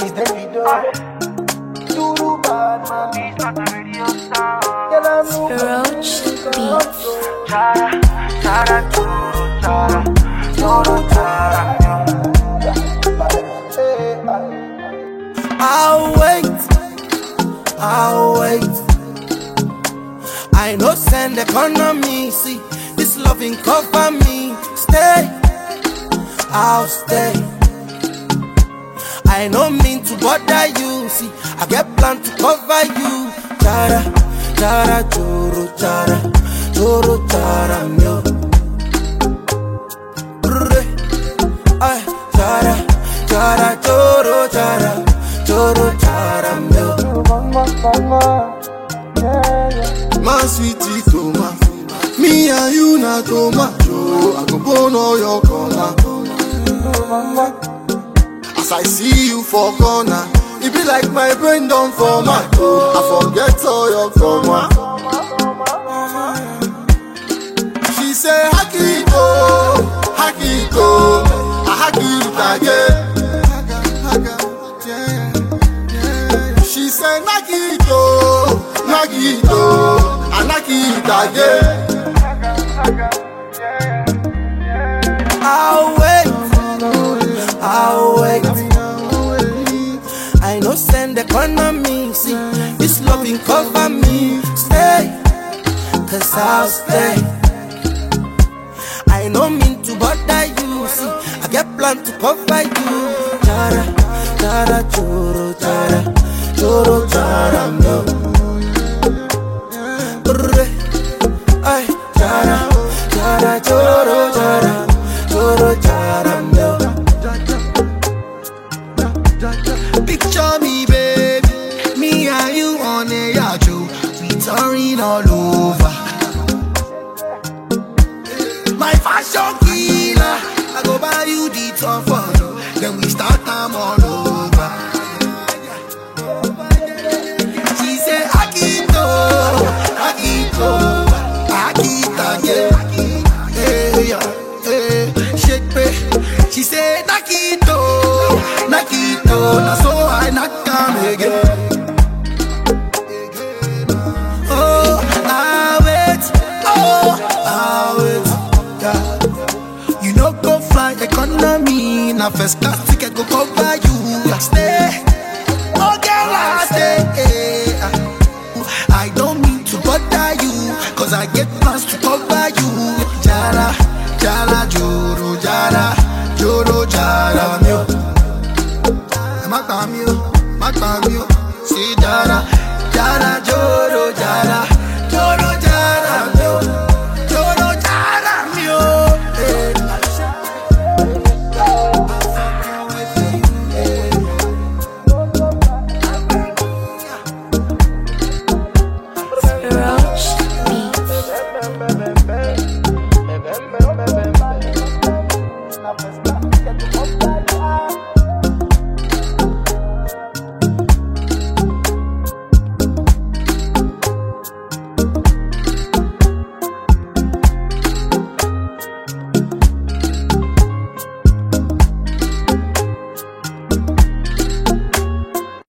It's the video. Duru bad man. He's not the radio star. Roach Beats. Chara, chara, churu, chara, churu, chara. I'll wait. I no send economy, see this loving cover me. Stay, I'll stay. I no mean to bother you, see I get plan to cover you. Chara, chara, churu, chara, churu, chara, mio. Ay, chara, chara, churu, chara, churu, chara, mio. My sweetie Toma, me and you na tomato. I go burn all your corner. As I see you for corner, it be like my brain don't format. I forget all your comma. She say Hakiko, Hakiko, I hack it again. She say Nagito, Nagito, I knock it again. I'll wait. I no send economy, see this loving cover me. Stay, cause I'll stay. I no mean to bother you, see I get plan to cover you. Chara, chara, churu, chara, churu, chara, no. Ay, chara, chara, churu, chara, churu, chara, no. Picture me, baby, me and you on a yacht, we touring all over. My fashion killer, I go buy you the top photo, then we start time all over. She say Akito, Akito, Akita, yeah, shake me. She say Nakito, Nakito, na so I knock down again. Oh, I'll wait, yeah. You know go fly economy, na first class ticket go cover you. Stay, oh girl, I stay. I don't mean to bother you, cause I get plans to cover you. Jara, jara, juru, jara, juru, jara, mio. Macamio, say jara,